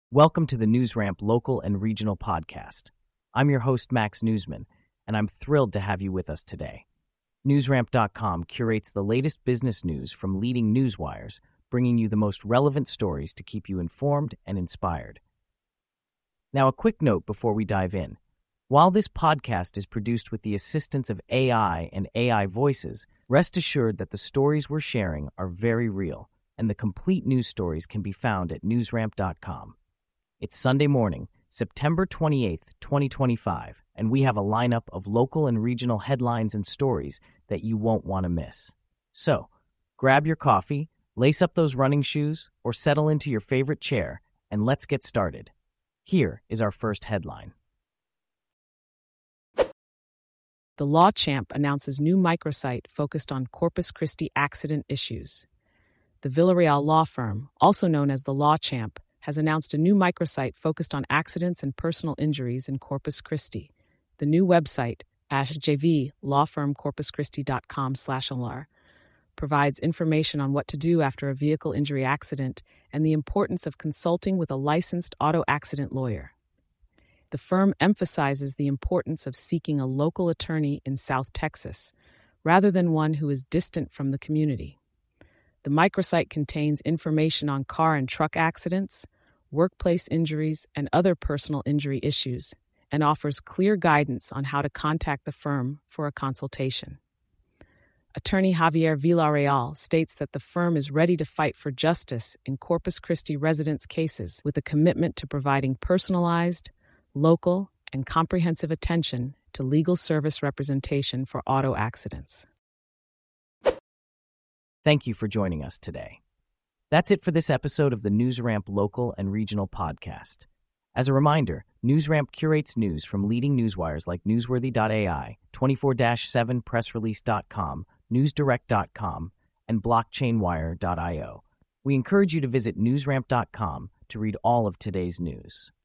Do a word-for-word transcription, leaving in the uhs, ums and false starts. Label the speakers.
Speaker 1: Welcome to the NewsRamp local and regional podcast. I'm your host, Max Newsman, and I'm thrilled to have you with us today. NewsRamp dot com curates the latest business news from leading newswires, bringing you the most relevant stories to keep you informed and inspired. Now, a quick note before we dive in. While this podcast is produced with the assistance of A I and A I voices, rest assured that the stories we're sharing are very real, and the complete news stories can be found at NewsRamp dot com. It's Sunday morning, September twenty-eighth, twenty twenty-five, and we have a lineup of local and regional headlines and stories that you won't want to miss. So, grab your coffee, lace up those running shoes, or settle into your favorite chair, and let's get started. Here is our first headline.
Speaker 2: The Law Champ announces new microsite focused on Corpus Christi accident issues. The Villarreal law firm, also known as the Law Champ, has announced a new microsite focused on accidents and personal injuries in Corpus Christi. The new website, at j v law firm corpus christi dot com slash l r, provides information on what to do after a vehicle injury accident and the importance of consulting with a licensed auto accident lawyer. The firm emphasizes the importance of seeking a local attorney in South Texas, rather than one who is distant from the community. The microsite contains information on car and truck accidents, workplace injuries, and other personal injury issues, and offers clear guidance on how to contact the firm for a consultation. Attorney Javier Villarreal states that the firm is ready to fight for justice in Corpus Christi residents' cases with a commitment to providing personalized, local, and comprehensive attention to legal service representation for auto accidents.
Speaker 1: Thank you for joining us today. That's it for this episode of the NewsRamp local and regional podcast. As a reminder, NewsRamp curates news from leading newswires like Newsworthy dot a i, twenty-four seven press release dot com, news direct dot com, and blockchain wire dot i o. We encourage you to visit NewsRamp dot com to read all of today's news.